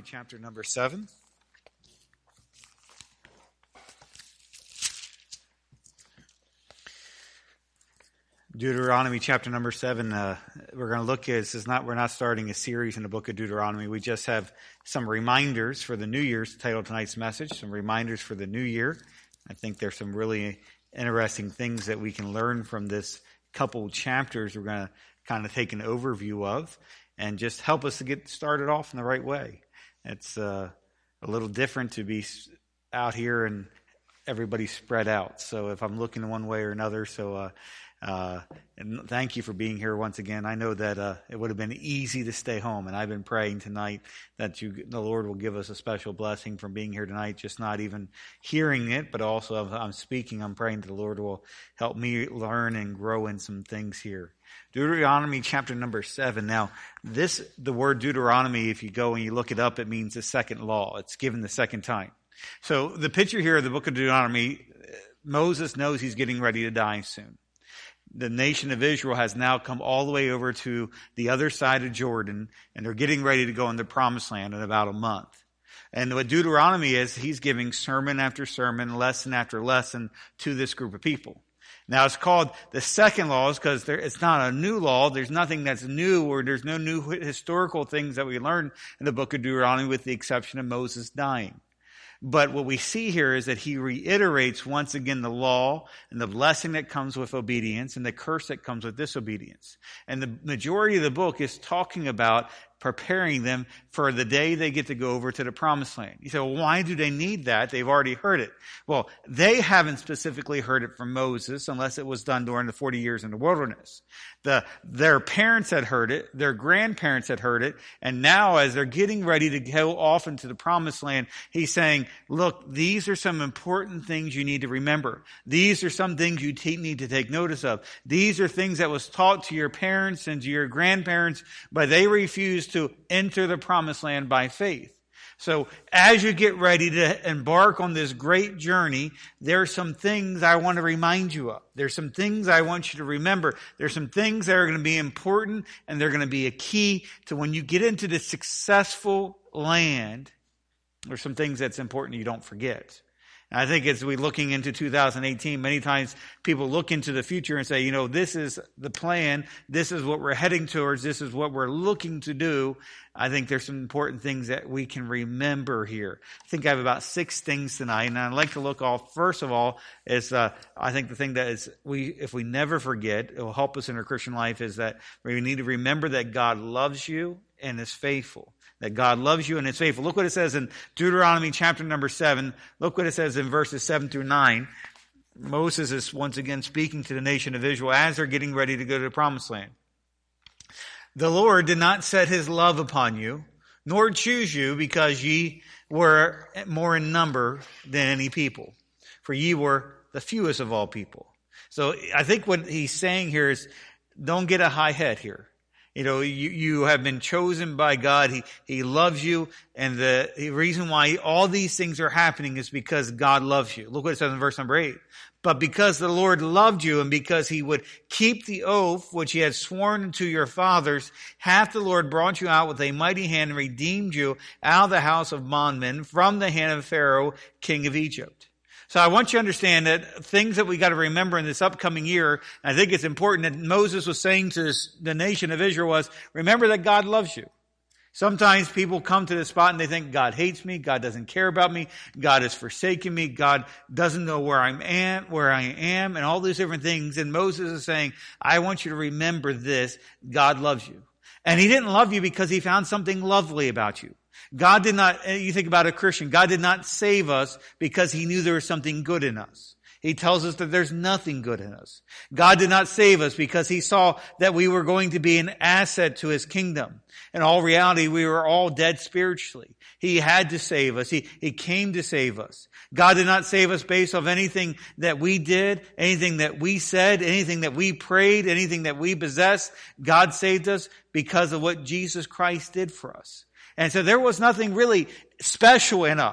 chapter number 7. Deuteronomy chapter number 7. We're going to look at, we're not starting a series in the book of Deuteronomy. We just have some reminders for the New Year's title of tonight's message, some reminders for the new year. I think there's some really interesting things that we can learn from this couple chapters we're going to kind of take an overview of and just help us to get started off in the right way. It's a little different to be out here and everybody spread out. So if I'm looking one way or another, and thank you for being here once again. I know that it would have been easy to stay home, and I've been praying tonight that the Lord will give us a special blessing from being here tonight, just not even hearing it, but also I'm speaking. I'm praying that the Lord will help me learn and grow in some things here. Deuteronomy chapter number 7. Now, the word Deuteronomy, if you go and you look it up, it means the second law. It's given the second time. So the picture here of the book of Deuteronomy, Moses knows he's getting ready to die soon. The nation of Israel has now come all the way over to the other side of Jordan, and they're getting ready to go in the promised land in about a month. And what Deuteronomy is, he's giving sermon after sermon, lesson after lesson to this group of people. Now it's called the second laws because it's not a new law. There's nothing that's new, or there's no new historical things that we learn in the book of Deuteronomy with the exception of Moses dying. But what we see here is that he reiterates once again the law and the blessing that comes with obedience and the curse that comes with disobedience. And the majority of the book is talking about preparing them for the day they get to go over to the promised land. You say, well, why do they need that? They've already heard it. Well, they haven't specifically heard it from Moses unless it was done during the 40 years in the wilderness. Their parents had heard it, their grandparents had heard it, and now as they're getting ready to go off into the promised land, he's saying, look, these are some important things you need to remember. These are some things you need to take notice of. These are things that was taught to your parents and to your grandparents, but they refused to enter the promised land by faith. So as you get ready to embark on this great journey, there are some things I want to remind you of. There's some things I want you to remember. There's some things that are going to be important, and they're going to be a key to when you get into the successful land. There's some things that's important you don't forget. I think as we're looking into 2018, many times people look into the future and say, this is the plan. This is what we're heading towards. This is what we're looking to do. I think there's some important things that we can remember here. I think I have about 6 things tonight, and I'd like to look off. First of all, is I think the thing that is if we never forget, it will help us in our Christian life, is that we need to remember that God loves you and is faithful. That God loves you and is faithful. Look what it says in Deuteronomy chapter number 7. Look what it says in verses 7 through 9. Moses is once again speaking to the nation of Israel as they're getting ready to go to the promised land. The Lord did not set his love upon you, nor choose you, because ye were more in number than any people. For ye were the fewest of all people. So I think what he's saying here is, don't get a high head here. You have been chosen by God. He loves you. And the reason why all these things are happening is because God loves you. Look what it says in verse number 8. But because the Lord loved you, and because he would keep the oath which he had sworn to your fathers, hath the Lord brought you out with a mighty hand and redeemed you out of the house of bondmen from the hand of Pharaoh, king of Egypt. So I want you to understand that things that we got to remember in this upcoming year, I think it's important that Moses was saying to the nation of Israel was, remember that God loves you. Sometimes people come to this spot and they think God hates me, God doesn't care about me, God has forsaken me, God doesn't know where I am, and all these different things. And Moses is saying, I want you to remember this, God loves you. And he didn't love you because he found something lovely about you. God did not, you think about a Christian, God did not save us because he knew there was something good in us. He tells us that there's nothing good in us. God did not save us because he saw that we were going to be an asset to his kingdom. In all reality, we were all dead spiritually. He had to save us. He came to save us. God did not save us based off anything that we did, anything that we said, anything that we prayed, anything that we possessed. God saved us because of what Jesus Christ did for us. And so there was nothing really special in us.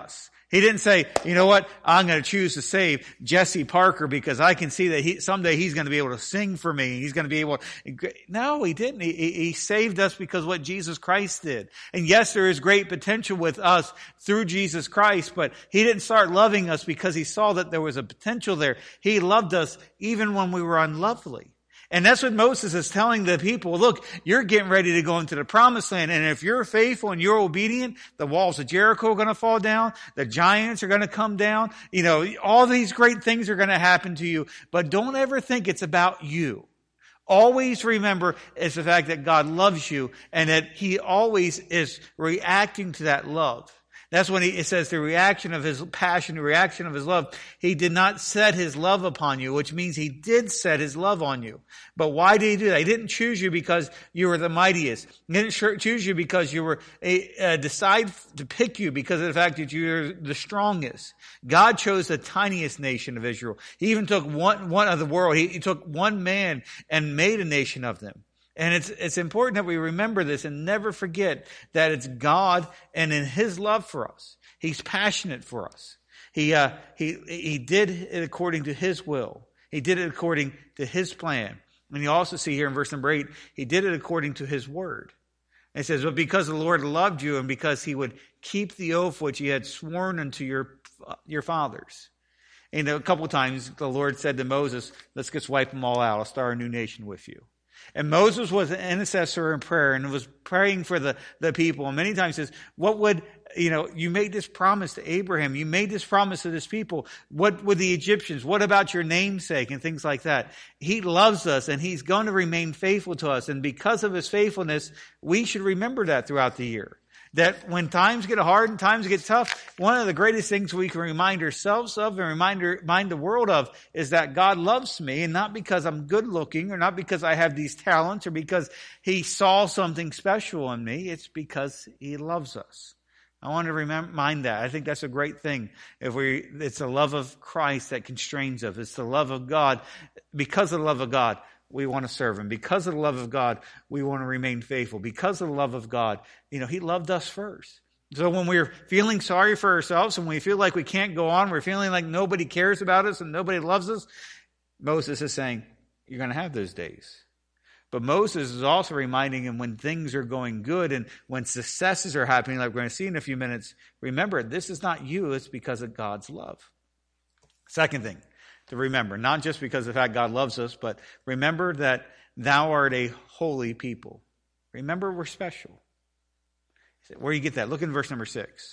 He didn't say, you know what, I'm going to choose to save Jesse Parker because I can see that someday he's going to be able to sing for me. He's going to be able to. No, he didn't. He saved us because what Jesus Christ did. And yes, there is great potential with us through Jesus Christ, but he didn't start loving us because he saw that there was a potential there. He loved us even when we were unlovely. And that's what Moses is telling the people. Look, you're getting ready to go into the promised land. And if you're faithful and you're obedient, the walls of Jericho are going to fall down. The giants are going to come down. You know, all these great things are going to happen to you. But don't ever think it's about you. Always remember it's the fact that God loves you and that he always is reacting to that love. That's when it says the reaction of his passion, the reaction of his love. He did not set his love upon you, which means he did set his love on you. But why did he do that? He didn't choose you because you were the mightiest. He didn't choose you because you were decide to pick you because of the fact that you're the strongest. God chose the tiniest nation of Israel. He even took one of the world. He took one man and made a nation of them. And it's important that we remember this and never forget that it's God and in his love for us. He's passionate for us. He did it according to his will. He did it according to his plan. And you also see here in verse number 8, he did it according to his word. And it says, but because the Lord loved you and because he would keep the oath which he had sworn unto your fathers. And a couple of times the Lord said to Moses, let's just wipe them all out. I'll start a new nation with you. And Moses was an intercessor in prayer and was praying for the people. And many times says, you made this promise to Abraham. You made this promise to this people. What with the Egyptians? What about your namesake and things like that? He loves us and he's going to remain faithful to us. And because of his faithfulness, we should remember that throughout the year. That when times get hard and times get tough, one of the greatest things we can remind ourselves of and remind the world of is that God loves me, and not because I'm good looking or not because I have these talents or because he saw something special in me. It's because he loves us. I want to remind that. I think that's a great thing. It's the love of Christ that constrains us. It's the love of God. Because of the love of God, we want to serve him. Because of the love of God, we want to remain faithful. Because of the love of God, he loved us first. So when we're feeling sorry for ourselves and we feel like we can't go on, we're feeling like nobody cares about us and nobody loves us, Moses is saying, you're going to have those days. But Moses is also reminding him when things are going good and when successes are happening, like we're going to see in a few minutes, remember, this is not you, it's because of God's love. Second thing to remember, not just because of the fact God loves us, but remember that thou art a holy people. Remember we're special. Where do you get that? Look in verse number 6.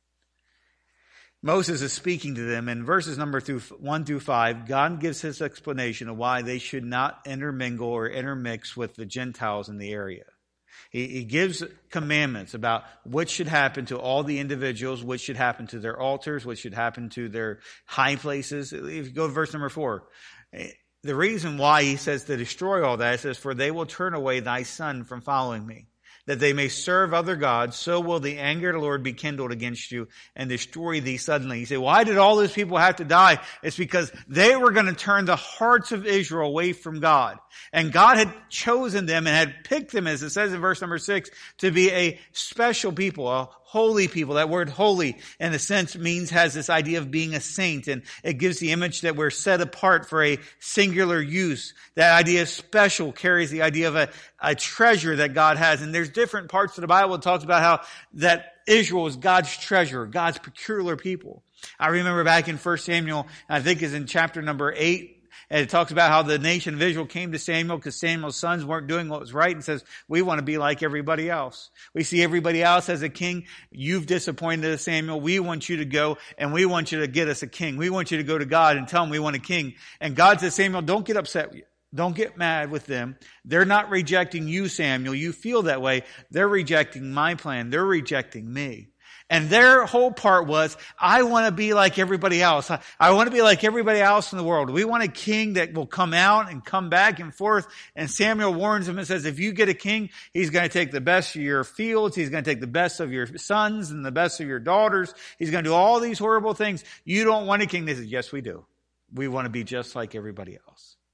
Moses is speaking to them. In verses number 1 through 5, God gives his explanation of why they should not intermingle or intermix with the Gentiles in the area. He gives commandments about what should happen to all the individuals, what should happen to their altars, what should happen to their high places. If you go to verse number 4, the reason why he says to destroy all that, it says, for they will turn away thy son from following me, that they may serve other gods, so will the anger of the Lord be kindled against you and destroy thee suddenly. You say, why did all those people have to die? It's because they were going to turn the hearts of Israel away from God. And God had chosen them and had picked them, as it says in verse number 6, to be a special people, a holy people. That word holy, in a sense, has this idea of being a saint, and it gives the image that we're set apart for a singular use. That idea of special carries the idea of a treasure that God has. And there's different parts of the Bible that talks about how that Israel is God's treasure, God's peculiar people. I remember back in 1 Samuel, I think it's in chapter number 8, and it talks about how the nation of Israel came to Samuel because Samuel's sons weren't doing what was right, and says, we want to be like everybody else. We see everybody else as a king. You've disappointed us, Samuel. We want you to go and we want you to get us a king. We want you to go to God and tell him we want a king. And God says, Samuel, don't get upset. Don't get mad with them. They're not rejecting you, Samuel. You feel that way. They're rejecting my plan. They're rejecting me. And their whole part was, I want to be like everybody else. I want to be like everybody else in the world. We want a king that will come out and come back and forth. And Samuel warns him and says, if you get a king, he's going to take the best of your fields. He's going to take the best of your sons and the best of your daughters. He's going to do all these horrible things. You don't want a king. They said, yes, we do. We want to be just like everybody else.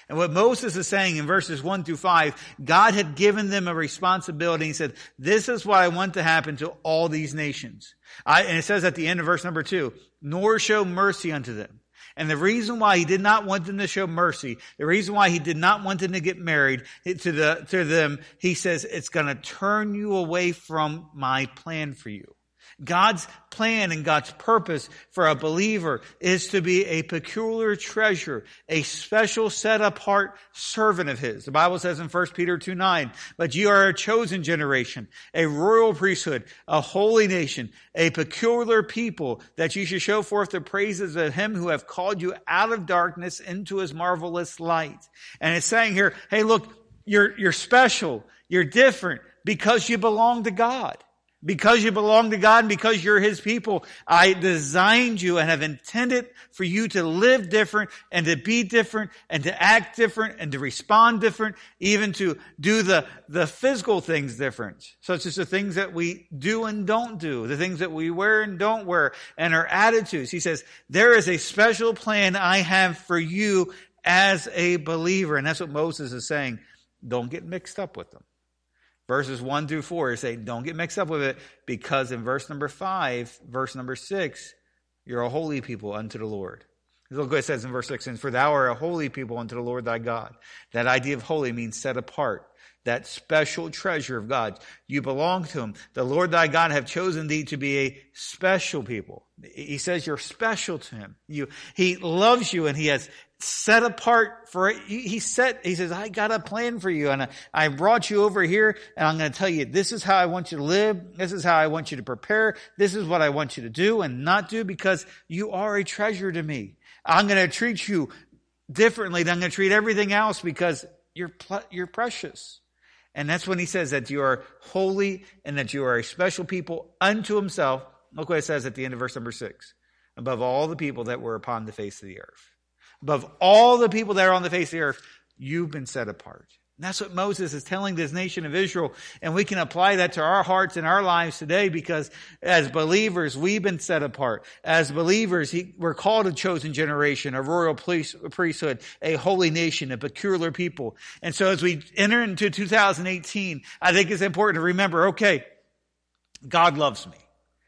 And what Moses is saying in verses 1 through 5, God had given them a responsibility. He said, this is what I want to happen to all these nations. And it says at the end of verse number 2, nor show mercy unto them. And the reason why he did not want them to show mercy, the reason why he did not want them to get married to them, he says, it's going to turn you away from my plan for you. God's plan and God's purpose for a believer is to be a peculiar treasure, a special set apart servant of his. The Bible says in 1 Peter 2:9, but you are a chosen generation, a royal priesthood, a holy nation, a peculiar people, that you should show forth the praises of him who have called you out of darkness into his marvelous light. And it's saying here, hey, look, you're special, you're different because you belong to God. Because you belong to God and because you're his people, I designed you and have intended for you to live different and to be different and to act different and to respond different, even to do the physical things different, such as the things that we do and don't do, the things that we wear and don't wear, and our attitudes. He says, there is a special plan I have for you as a believer. And that's what Moses is saying. Don't get mixed up with them. Verses 1 through 4 say, don't get mixed up with it, because in verse number 5, verse number 6, you're a holy people unto the Lord. Look what it says in verse 6, and for thou art a holy people unto the Lord thy God. That idea of holy means set apart. That special treasure of God. You belong to him. The Lord thy God have chosen thee to be a special people. He says you're special to him. He loves you and he has set apart for it. He says, I got a plan for you and I brought you over here and I'm going to tell you, this is how I want you to live. This is how I want you to prepare. This is what I want you to do and not do, because you are a treasure to me. I'm going to treat you differently than I'm going to treat everything else, because you're precious. And that's when he says that you are holy and that you are a special people unto himself. Look what it says at the end of verse number 6. Above all the people that were upon the face of the earth. Above all the people that are on the face of the earth, you've been set apart. And that's what Moses is telling this nation of Israel. And we can apply that to our hearts and our lives today, because as believers, we've been set apart. As believers, we're called a chosen generation, a royal priesthood, a holy nation, a peculiar people. And so as we enter into 2018, I think it's important to remember, okay, God loves me.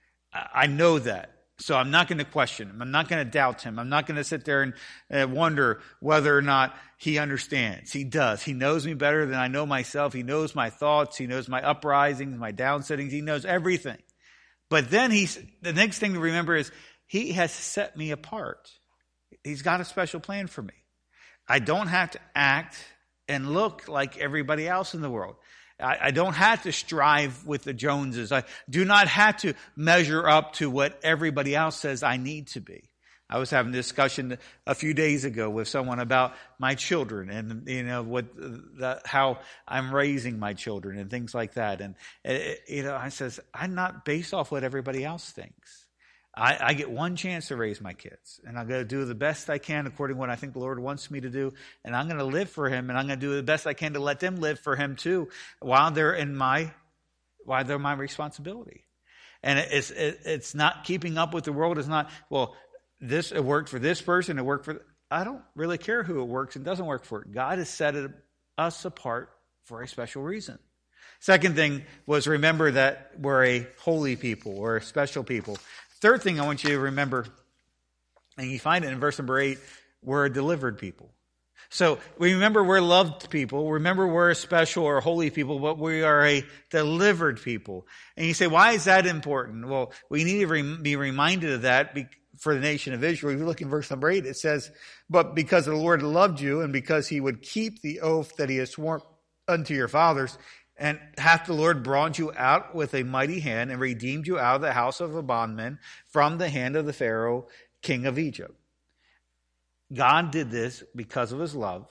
I know that. So I'm not going to question him. I'm not going to doubt him. I'm not going to sit there and wonder whether or not he understands. He does. He knows me better than I know myself. He knows my thoughts. He knows my uprisings, my downsittings. He knows everything. But then the next thing to remember is he has set me apart. He's got a special plan for me. I don't have to act and look like everybody else in the world. I don't have to strive with the Joneses. I do not have to measure up to what everybody else says I need to be. I was having a discussion a few days ago with someone about my children and, how I'm raising my children and things like that. And, I says, I'm not based off what everybody else thinks. I get one chance to raise my kids, and I'm going to do the best I can according to what I think the Lord wants me to do, and I'm going to live for him, and I'm going to do the best I can to let them live for him too, while they're my responsibility. And it's not keeping up with the world. It's not, well, it worked for this person, it worked for, I don't really care who it works and doesn't work for. God has set us apart for a special reason. Second thing was, remember that we're a holy people, or a special people. Third thing I want you to remember, and you find it in verse number 8, we're a delivered people. So we remember we're loved people. Remember we're a special or a holy people, but we are a delivered people. And you say, why is that important? Well, we need to be reminded of that for the nation of Israel. If you look in verse number 8, it says, but because the Lord loved you, and because he would keep the oath that he has sworn unto your fathers, and hath the Lord brought you out with a mighty hand, and redeemed you out of the house of a bondman, from the hand of the Pharaoh, king of Egypt. God did this because of his love.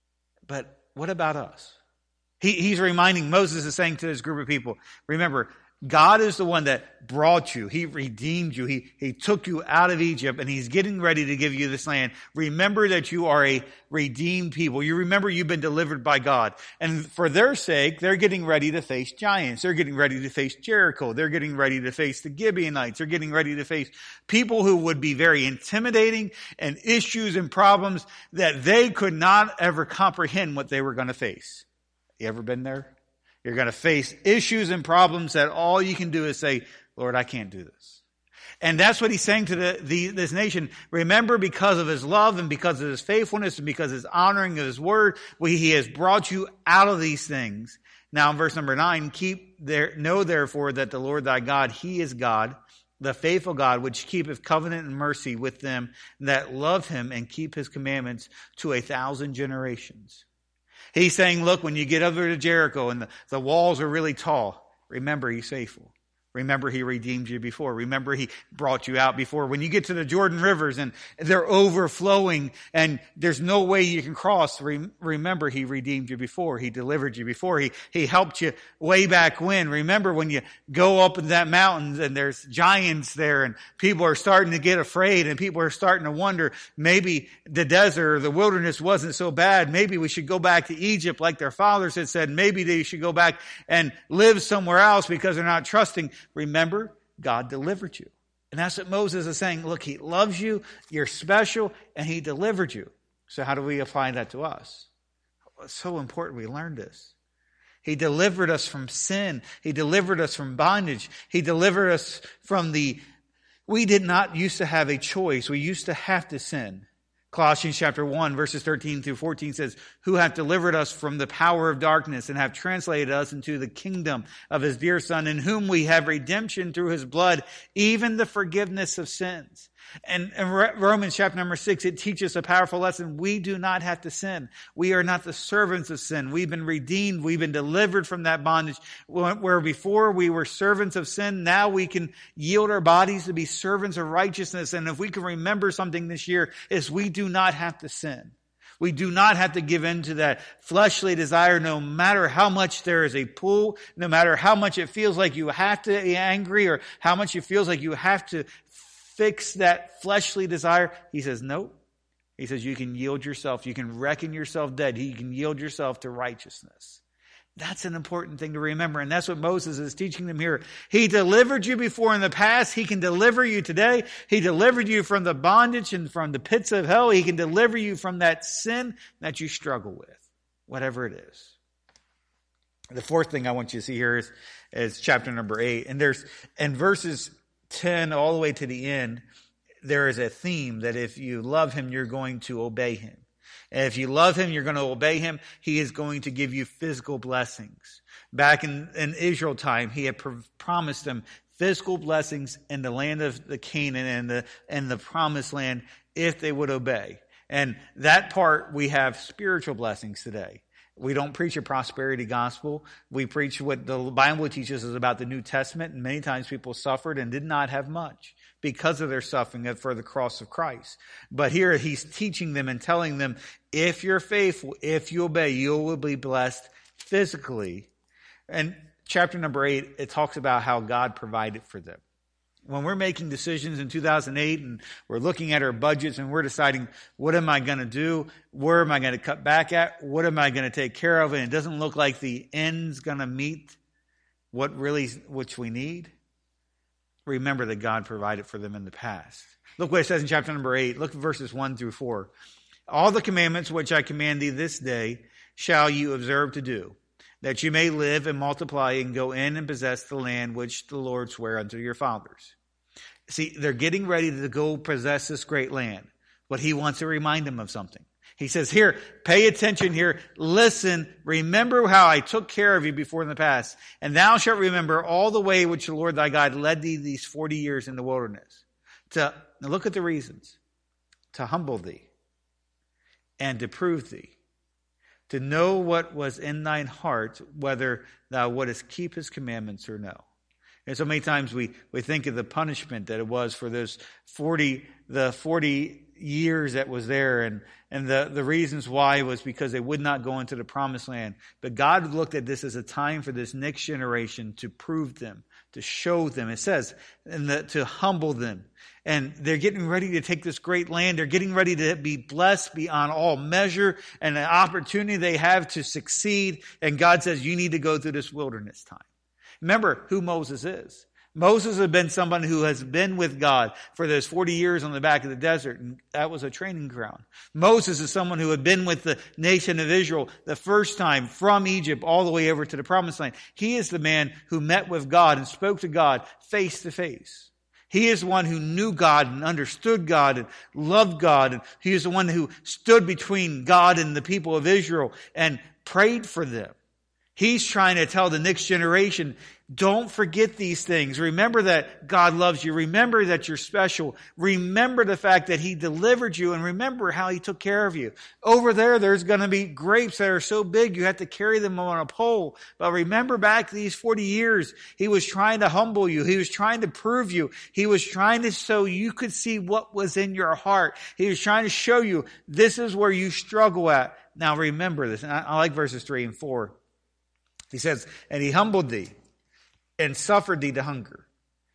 But what about us? He's reminding, Moses is saying to this group of people, remember, God is the one that brought you. He redeemed you. He took you out of Egypt, and he's getting ready to give you this land. Remember that you are a redeemed people. You remember you've been delivered by God. And for their sake, they're getting ready to face giants. They're getting ready to face Jericho. They're getting ready to face the Gibeonites. They're getting ready to face people who would be very intimidating and issues and problems that they could not ever comprehend what they were going to face. You ever been there? You're going to face issues and problems that all you can do is say, Lord, I can't do this. And that's what he's saying to this nation. Remember, because of his love and because of his faithfulness and because of his honoring of his word, he has brought you out of these things. Now in verse number 9, know therefore that the Lord thy God, he is God, the faithful God, which keepeth covenant and mercy with them that love him and keep his commandments to 1,000 generations. He's saying, look, when you get over to Jericho and the walls are really tall, remember he's faithful. Remember he redeemed you before. Remember he brought you out before. When you get to the Jordan rivers and they're overflowing and there's no way you can cross, remember he redeemed you before. He delivered you before. He helped you way back when. Remember when you go up in that mountain and there's giants there and people are starting to get afraid and people are starting to wonder, maybe the desert or the wilderness wasn't so bad. Maybe we should go back to Egypt like their fathers had said. Maybe they should go back and live somewhere else because they're not trusting. Remember, God delivered you. And that's what Moses is saying. Look, he loves you, you're special, and he delivered you. So how do we apply that to us? It's so important we learn this. He delivered us from sin. He delivered us from bondage. He delivered us from we did not used to have a choice. We used to have to sin. Colossians chapter 1, verses 13 through 14 says, who hath delivered us from the power of darkness and have translated us into the kingdom of his dear Son, in whom we have redemption through his blood, even the forgiveness of sins. And in Romans chapter number 6, it teaches a powerful lesson. We do not have to sin. We are not the servants of sin. We've been redeemed. We've been delivered from that bondage. Where before we were servants of sin, now we can yield our bodies to be servants of righteousness. And if we can remember something this year, is we do not have to sin. We do not have to give in to that fleshly desire, no matter how much there is a pull, no matter how much it feels like you have to be angry or how much it feels like you have to fix that fleshly desire. He says, no. He says, you can yield yourself. You can reckon yourself dead. You can yield yourself to righteousness. That's an important thing to remember. And that's what Moses is teaching them here. He delivered you before in the past. He can deliver you today. He delivered you from the bondage and from the pits of hell. He can deliver you from that sin that you struggle with, whatever it is. The fourth thing I want you to see here is chapter number 8. And there's, in verses 10 all the way to the end, there is a theme that if you love him, you're going to obey him. And if you love him, you're going to obey him. He is going to give you physical blessings. Back in Israel time, he had promised them physical blessings in the land of the Canaan and the promised land if they would obey. And that part, we have spiritual blessings today. We don't preach a prosperity gospel. We preach what the Bible teaches us about the New Testament. And many times people suffered and did not have much because of their suffering for the cross of Christ. But here he's teaching them and telling them, if you're faithful, if you obey, you will be blessed physically. And chapter number 8, it talks about how God provided for them. When we're making decisions in 2008 and we're looking at our budgets and we're deciding, what am I going to do? Where am I going to cut back at? What am I going to take care of? And it doesn't look like the end's going to meet which we need. Remember that God provided for them in the past. Look what it says in chapter number 8. Look at verses 1 through 4. All the commandments which I command thee this day shall you observe to do, that you may live and multiply and go in and possess the land which the Lord sware unto your fathers. See, they're getting ready to go possess this great land, but he wants to remind them of something. He says, here, pay attention here. Listen, remember how I took care of you before in the past. And thou shalt remember all the way which the Lord thy God led thee these 40 years in the wilderness. Now look at the reasons. To humble thee and to prove thee, to know what was in thine heart, whether thou wouldest keep his commandments or no. And so many times we think of the punishment that it was for those 40 years that was there, and the reasons why was because they would not go into the promised land. But God looked at this as a time for this next generation to prove them, to show them. It says, to humble them. And they're getting ready to take this great land. They're getting ready to be blessed beyond all measure and the opportunity they have to succeed. And God says, you need to go through this wilderness time. Remember who Moses is. Moses had been someone who has been with God for those 40 years on the back of the desert, and that was a training ground. Moses is someone who had been with the nation of Israel the first time from Egypt all the way over to the promised land. He is the man who met with God and spoke to God face to face. He is the one who knew God and understood God and loved God. And he is the one who stood between God and the people of Israel and prayed for them. He's trying to tell the next generation, don't forget these things. Remember that God loves you. Remember that you're special. Remember the fact that He delivered you, and remember how He took care of you. Over there's going to be grapes that are so big you have to carry them on a pole. But remember back these 40 years, He was trying to humble you. He was trying to prove you. He was trying to so you could see what was in your heart. He was trying to show you this is where you struggle at. Now remember this. And I like verses 3 and 4. He says, and He humbled thee, and suffered thee to hunger,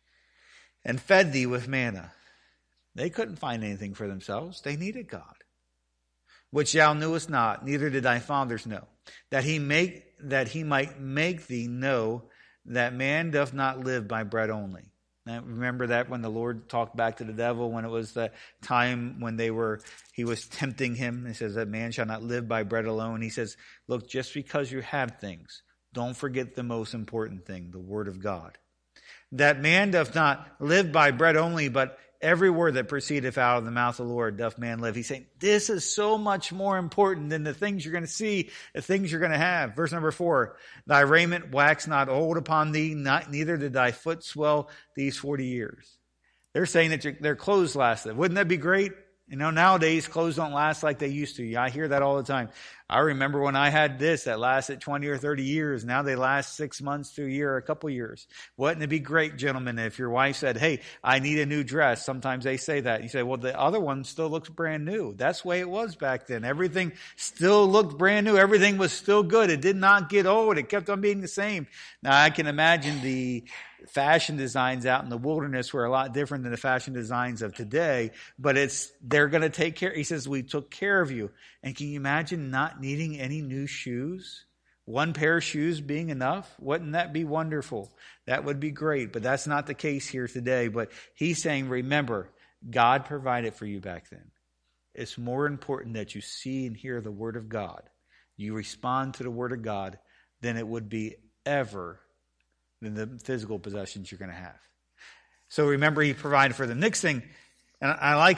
and fed thee with manna. They couldn't find anything for themselves. They needed God. Which thou knewest not, neither did thy fathers know, that he might make thee know that man doth not live by bread only. Now, remember that when the Lord talked back to the devil, when it was the time when he was tempting him. He says that man shall not live by bread alone. He says, look, just because you have things, don't forget the most important thing, the Word of God. That man doth not live by bread only, but every word that proceedeth out of the mouth of the Lord doth man live. He's saying this is so much more important than the things you're going to see, the things you're going to have. Verse number 4, thy raiment waxed not old upon thee, neither did thy foot swell these 40 years. They're saying that their clothes lasted. Wouldn't that be great? You know, nowadays clothes don't last like they used to. I hear that all the time. I remember when I had this that lasted 20 or 30 years. Now they last 6 months to a year, a couple years. Wouldn't it be great, gentlemen, if your wife said, hey, I need a new dress? Sometimes they say that. You say, well, the other one still looks brand new. That's the way it was back then. Everything still looked brand new. Everything was still good. It did not get old. It kept on being the same. Now I can imagine the fashion designs out in the wilderness were a lot different than the fashion designs of today, but they're going to take care. He says, we took care of you. And can you imagine not needing any new shoes? One pair of shoes being enough? Wouldn't that be wonderful? That would be great, but that's not the case here today. But he's saying, remember, God provided for you back then. It's more important that you see and hear the Word of God. You respond to the Word of God than it would be ever than the physical possessions you're going to have. So remember, he provided for them. Next thing, and I like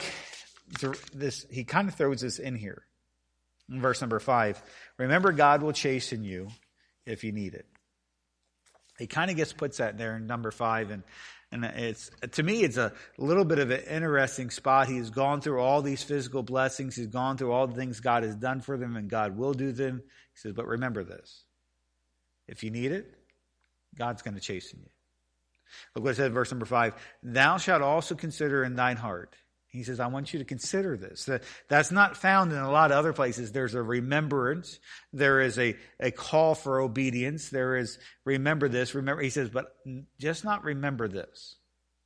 this, he kind of throws this in here. In verse number 5, remember God will chasten you if you need it. He kind of puts that there in number 5, and it's, to me, it's a little bit of an interesting spot. He's gone through all these physical blessings. He's gone through all the things God has done for them and God will do them. He says, but remember this. If you need it, God's going to chasten you. Look what it says in verse number 5. Thou shalt also consider in thine heart. He says, I want you to consider this. That's not found in a lot of other places. There's a remembrance. There is a call for obedience. There is, remember this. Remember, he says, but just not remember this.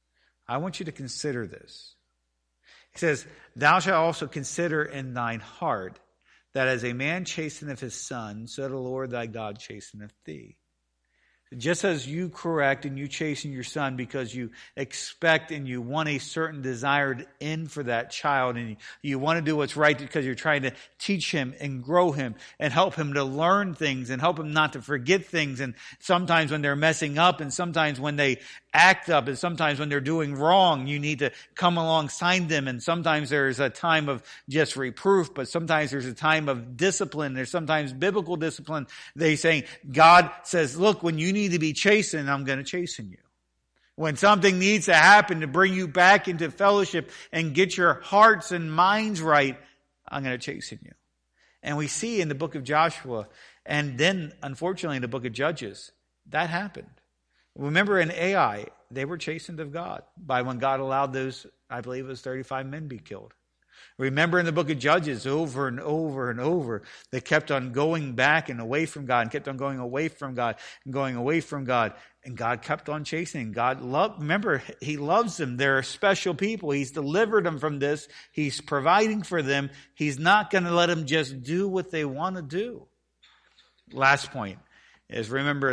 I want you to consider this. He says, thou shalt also consider in thine heart that as a man chasteneth his son, so the Lord thy God chasteneth thee. Just as you correct and you chasten your son because you expect and you want a certain desired end for that child, and you want to do what's right because you're trying to teach him and grow him and help him to learn things and help him not to forget things. And sometimes when they're messing up, and sometimes when they act up, and sometimes when they're doing wrong, you need to come alongside them. And sometimes there's a time of just reproof, but sometimes there's a time of discipline. There's sometimes biblical discipline. They say, God says, look, when you need to be chastened, I'm going to chasten you. When something needs to happen to bring you back into fellowship and get your hearts and minds right, I'm going to chasten you. And we see in the book of Joshua, and then unfortunately in the book of Judges, that happened. Remember in Ai, they were chastened of God by when God allowed those, I believe it was 35 men be killed. Remember in the book of Judges, over and over and over, they kept on going back and away from God, and kept on going away from God and going away from God. And God kept on chasing. Remember, He loves them. They're special people. He's delivered them from this. He's providing for them. He's not going to let them just do what they want to do. Last point is remember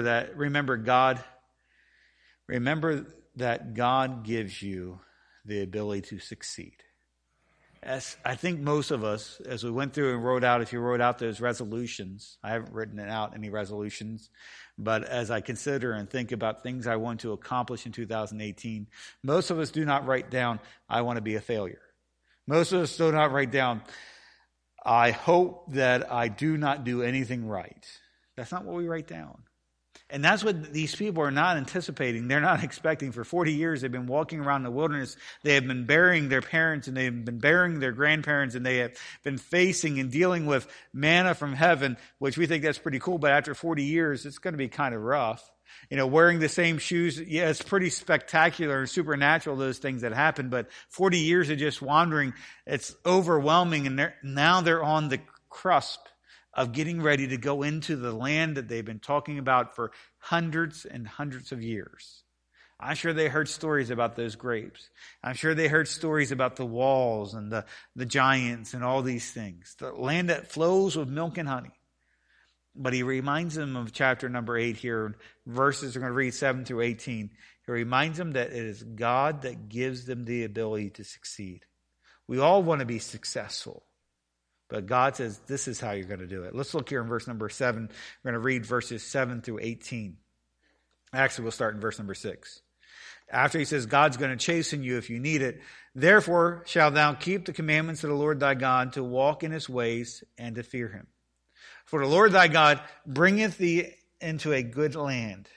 that God gives you the ability to succeed. As I think most of us, as we went through and if you wrote out those resolutions, I haven't written out any resolutions, but as I consider and think about things I want to accomplish in 2018, most of us do not write down, I want to be a failure. Most of us do not write down, I hope that I do not do anything right. That's not what we write down. And that's what these people are not anticipating. They're not expecting. For 40 years, they've been walking around the wilderness. They have been burying their parents and they've been burying their grandparents, and they have been facing and dealing with manna from heaven, which we think that's pretty cool. But after 40 years, it's going to be kind of rough. Wearing the same shoes, yeah, it's pretty spectacular and supernatural, those things that happen. But 40 years of just wandering, it's overwhelming. And now they're on the cusp of getting ready to go into the land that they've been talking about for hundreds and hundreds of years. I'm sure they heard stories about those grapes. I'm sure they heard stories about the walls and the giants and all these things. The land that flows with milk and honey. But he reminds them of chapter number 8 here. Verses, we're going to read 7 through 18. He reminds them that it is God that gives them the ability to succeed. We all want to be successful. But God says, this is how you're going to do it. Let's look here in verse number 7. We're going to read verses 7 through 18. Actually, we'll start in verse number 6. After he says, God's going to chasten you if you need it. Therefore shalt thou keep the commandments of the Lord thy God, to walk in his ways and to fear him. For the Lord thy God bringeth thee into a good land,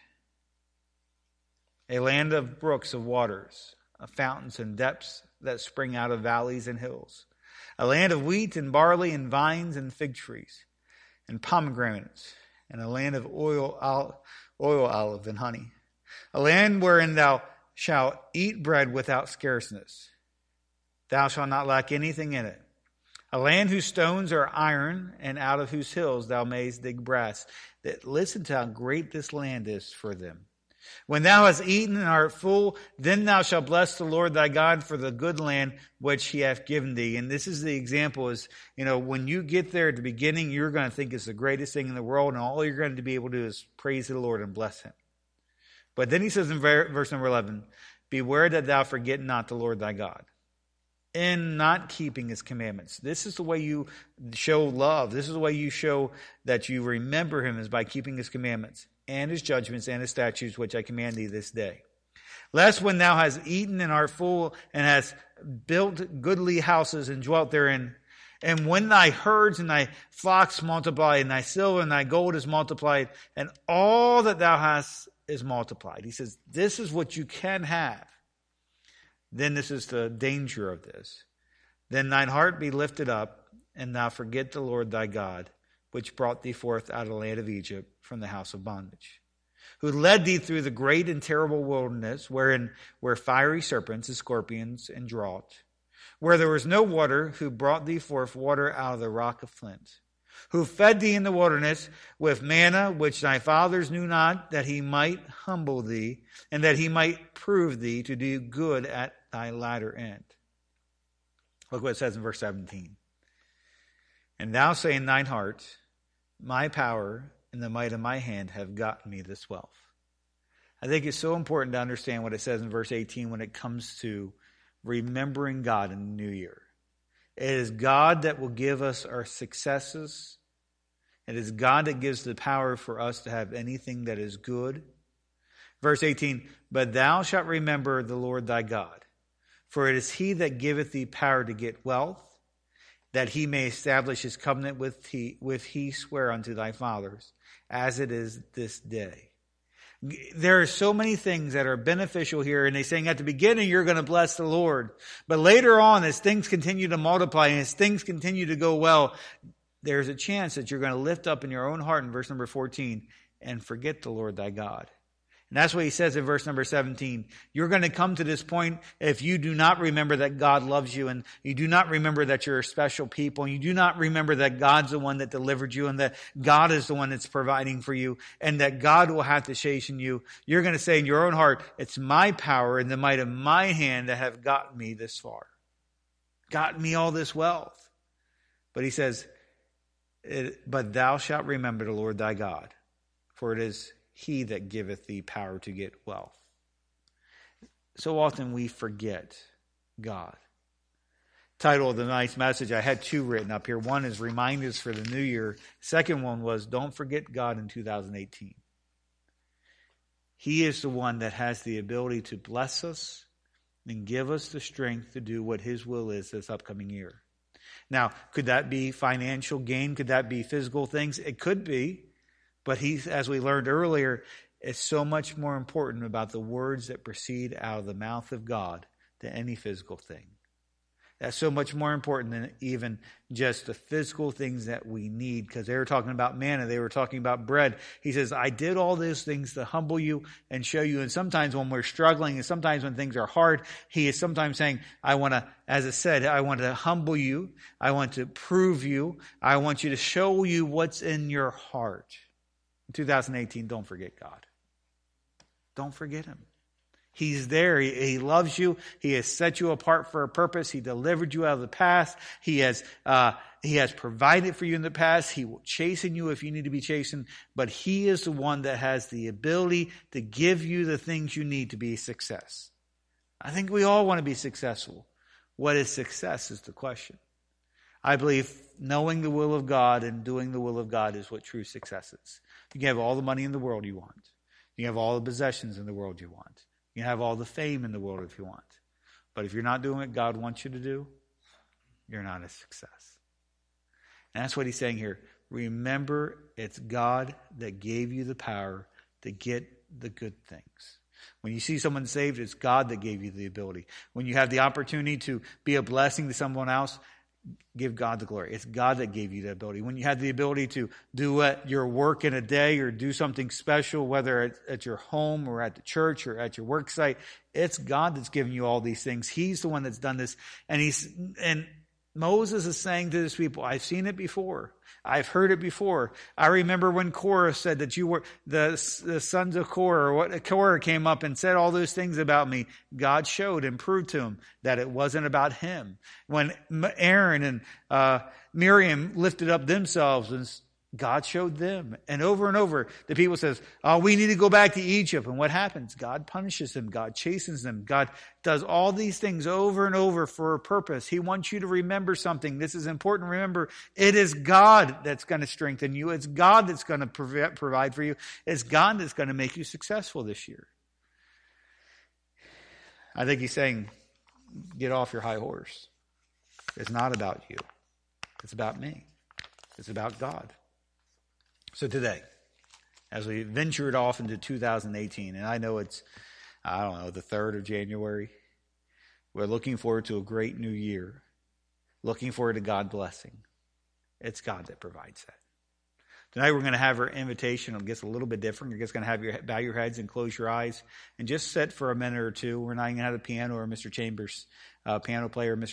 a land of brooks of waters, of fountains and depths that spring out of valleys and hills. A land of wheat and barley and vines and fig trees and pomegranates, and a land of oil olive and honey. A land wherein thou shalt eat bread without scarceness. Thou shalt not lack anything in it. A land whose stones are iron, and out of whose hills thou mayest dig brass. Listen to how great this land is for them. When thou hast eaten and art full, then thou shalt bless the Lord thy God for the good land which he hath given thee. And this is the example is, when you get there at the beginning, you're going to think it's the greatest thing in the world, and all you're going to be able to do is praise the Lord and bless him. But then he says in verse number 11, beware that thou forget not the Lord thy God, in not keeping his commandments. This is the way you show love. This is the way you show that you remember him, is by keeping his commandments and his judgments and his statutes, which I command thee this day. Lest when thou hast eaten and art full, and hast built goodly houses and dwelt therein, and when thy herds and thy flocks multiply, and thy silver and thy gold is multiplied, and all that thou hast is multiplied. He says, this is what you can have. Then this is the danger of this. Then thine heart be lifted up, and thou forget the Lord thy God, which brought thee forth out of the land of Egypt from the house of bondage, who led thee through the great and terrible wilderness, where fiery serpents and scorpions and drought, where there was no water, who brought thee forth water out of the rock of flint, who fed thee in the wilderness with manna, which thy fathers knew not, that he might humble thee, and that he might prove thee to do good at thy latter end. Look what it says in verse 17. And thou say in thine heart, my power and the might of my hand have gotten me this wealth. I think it's so important to understand what it says in verse 18 when it comes to remembering God in the new year. It is God that will give us our successes. It is God that gives the power for us to have anything that is good. Verse 18, but thou shalt remember the Lord thy God, for it is he that giveth thee power to get wealth, that he may establish his covenant with he sware unto thy fathers, as it is this day. There are so many things that are beneficial here, and they're saying at the beginning you're going to bless the Lord. But later on, as things continue to multiply and as things continue to go well, there's a chance that you're going to lift up in your own heart in verse number 14 and forget the Lord thy God. And that's what he says in verse number 17. You're going to come to this point if you do not remember that God loves you, and you do not remember that you're a special people, and you do not remember that God's the one that delivered you, and that God is the one that's providing for you, and that God will have to chasten you. You're going to say in your own heart, it's my power and the might of my hand that have gotten me this far, gotten me all this wealth. But he says, but thou shalt remember the Lord thy God, for it is He that giveth thee power to get wealth. So often we forget God. Title of the night's message, I had two written up here. One is reminders for the new year. Second one was don't forget God in 2018. He is the one that has the ability to bless us and give us the strength to do what His will is this upcoming year. Now, could that be financial gain? Could that be physical things? It could be. But as we learned earlier, it's so much more important about the words that proceed out of the mouth of God than any physical thing. That's so much more important than even just the physical things that we need, because they were talking about manna. They were talking about bread. He says, I did all those things to humble you and show you. And sometimes when we're struggling and sometimes when things are hard, He is sometimes saying, I want to humble you. I want to prove you. I want you to show you what's in your heart. In 2018, don't forget God. Don't forget Him. He's there. He loves you. He has set you apart for a purpose. He delivered you out of the past. He has provided for you in the past. He will chasten you if you need to be chastened. But He is the one that has the ability to give you the things you need to be a success. I think we all want to be successful. What is success is the question. I believe knowing the will of God and doing the will of God is what true success is. You can have all the money in the world you want. You can have all the possessions in the world you want. You can have all the fame in the world if you want. But if you're not doing what God wants you to do, you're not a success. And that's what he's saying here. Remember, it's God that gave you the power to get the good things. When you see someone saved, it's God that gave you the ability. When you have the opportunity to be a blessing to someone else, give God the glory. It's God that gave you the ability. When you have the ability to do your work in a day or do something special, whether at your home or at the church or at your work site, it's God that's given you all these things. He's the one that's done this. And Moses is saying to his people, I've seen it before. I've heard it before. I remember when Korah said that you were the sons of Korah, or what Korah came up and said all those things about me. God showed and proved to him that it wasn't about him. When Aaron and Miriam lifted up themselves, and God showed them. And over, the people says, oh, we need to go back to Egypt. And what happens? God punishes them. God chastens them. God does all these things over and over for a purpose. He wants you to remember something. This is important. Remember, it is God that's going to strengthen you. It's God that's going to provide for you. It's God that's going to make you successful this year. I think he's saying, get off your high horse. It's not about you. It's about me. It's about God. So today, as we ventured off into 2018, and I know it's, the 3rd of January, we're looking forward to a great new year, looking forward to God blessing. It's God that provides that. Tonight we're going to have our invitation. It gets a little bit different. You're just going to have bow your heads and close your eyes and just sit for a minute or two. We're not going to have a piano or Mr. Chambers piano player, Mr.